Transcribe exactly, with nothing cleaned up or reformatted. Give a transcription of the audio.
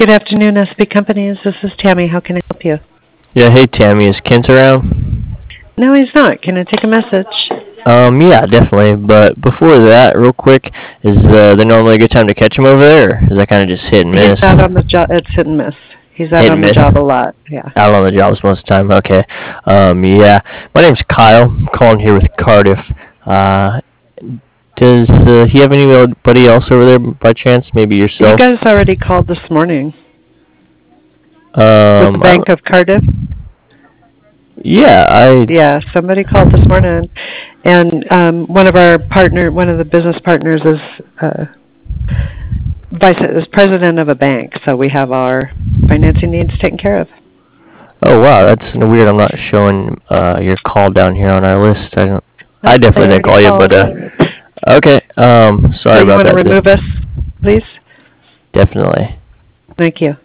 Good afternoon, S B Companies. This is Tammy. How can I help you? Yeah, hey Tammy, is Kent around? No, he's not. Can I take a message? Um, yeah, definitely. But before that, real quick, is uh, there normally a good time to catch him over there, or is that kind of just hit and He's miss? out on the job. It's hit and miss. He's out Hit and on the miss. job a lot. Yeah. Out on the jobs most of the time. Okay. Um, yeah. My name's Kyle. I'm calling here with Cardiff. Uh, does uh, he have anybody else over there by chance? Maybe You yourself? guys already called this morning with the Um, I Bank don't. of Cardiff. Yeah, I. Yeah, somebody called this morning, and um, one of our partner, one of the business partners, is uh, vice is president of a bank. So we have our financing needs taken care of. Oh wow, that's weird. I'm not showing uh your call down here on our list. I don't. I Nope, they definitely didn't already call you, but called. uh. Okay. Um, So sorry you about want to that. remove us, please? Definitely. Thank you.